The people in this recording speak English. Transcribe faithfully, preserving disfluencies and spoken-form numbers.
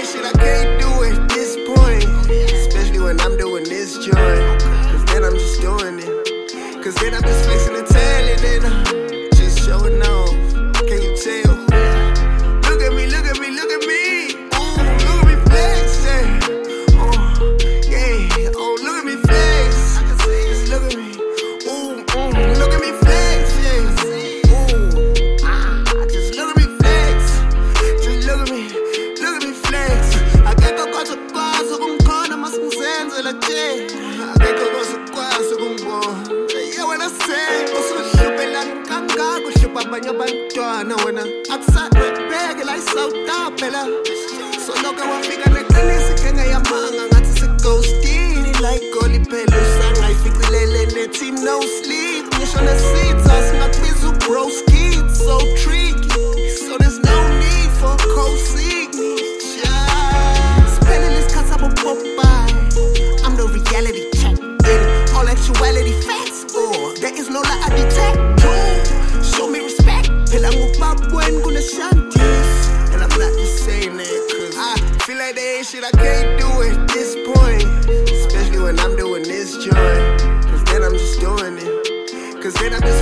shit I can't do at this point. Especially when I'm doing this joint. Cause then I'm just doing it. Cause then I'm just flexing the talent and I'm just showing off. Can you tell? Look at me, look at me, look at me. Ooh, look at me flex, yeah. Oh, yeah. Oh, look at me flex. Just look at me. Ooh, mm, look at me flex, yeah. Ooh, ah, just look at me flex. Just look at me, look at me flex. I can't go to the bar, so I'm calling my sense of the jet. I can't go to the bar, so I'm going. Yeah, when I say, I'm so stupid, I'm ganga, go ship up on your bantwana. When I'm outside my bag, like so top, Bella. So look at what figure the clinic, and I am hanging at the ghost. Like Goli Pelusa, I think the Lele team no sleep. Mission the seats, us not with who bro ski, so tricky. So there's no need for co-signing. Spelling this cause I'm a Popeye. I'm the reality check. In all actuality facts, or there is no lie I detect. Show me respect. Hell, I'm a pop when gonna shanties. And I'm not just saying that cause I feel like there ain't shit I can't do at this point. When I'm doing this joint, cause then I'm just doing it. Cause then I'm just